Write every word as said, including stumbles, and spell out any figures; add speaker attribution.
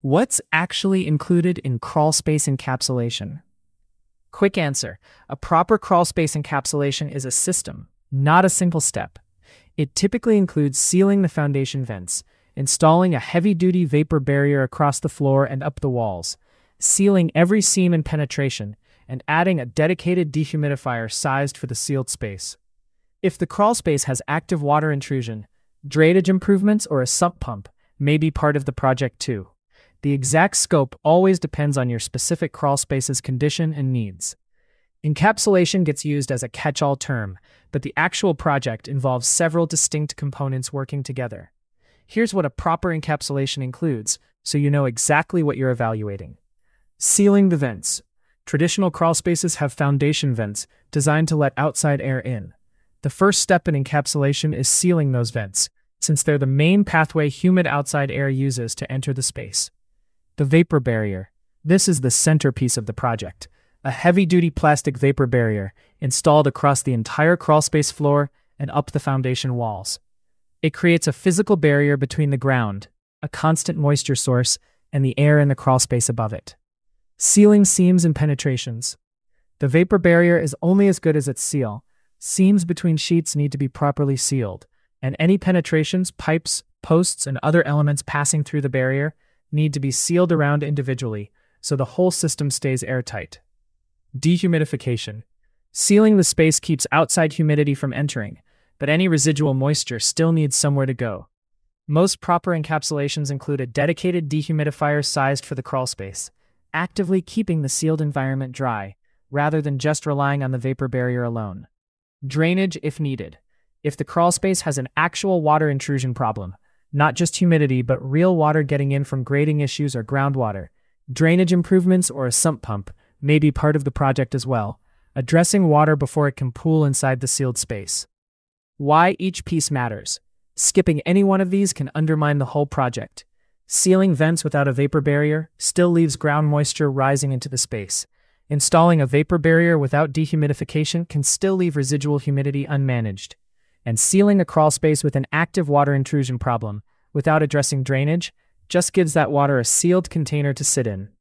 Speaker 1: What's actually included in crawlspace encapsulation? Quick answer. A proper crawlspace encapsulation is a system, not a single step. It typically includes sealing the foundation vents, installing a heavy-duty vapor barrier across the floor and up the walls, sealing every seam and penetration, and adding a dedicated dehumidifier sized for the sealed space. If the crawlspace has active water intrusion, drainage improvements, or a sump pump may be part of the project too. The exact scope always depends on your specific crawlspace's condition and needs. Encapsulation gets used as a catch-all term, but the actual project involves several distinct components working together. Here's what a proper encapsulation includes, so you know exactly what you're evaluating. Sealing the vents. Traditional crawlspaces have foundation vents designed to let outside air in. The first step in encapsulation is sealing those vents, since they're the main pathway humid outside air uses to enter the space. The vapor barrier. This is the centerpiece of the project. A heavy-duty plastic vapor barrier installed across the entire crawlspace floor and up the foundation walls. It creates a physical barrier between the ground, a constant moisture source, and the air in the crawlspace above it. Sealing seams and penetrations. The vapor barrier is only as good as its seal. Seams between sheets need to be properly sealed, and any penetrations, pipes, posts, and other elements passing through the barrier need to be sealed around individually so the whole system stays airtight. Dehumidification. Sealing the space keeps outside humidity from entering, but any residual moisture still needs somewhere to go. Most proper encapsulations include a dedicated dehumidifier sized for the crawlspace, actively keeping the sealed environment dry, rather than just relying on the vapor barrier alone. Drainage if needed. If the crawlspace has an actual water intrusion problem, not just humidity but real water getting in from grading issues or groundwater, drainage improvements or a sump pump may be part of the project as well, addressing water before it can pool inside the sealed space. Why each piece matters. Skipping any one of these can undermine the whole project. Sealing vents without a vapor barrier still leaves ground moisture rising into the space. Installing a vapor barrier without dehumidification can still leave residual humidity unmanaged. And sealing a crawlspace with an active water intrusion problem without addressing drainage just gives that water a sealed container to sit in.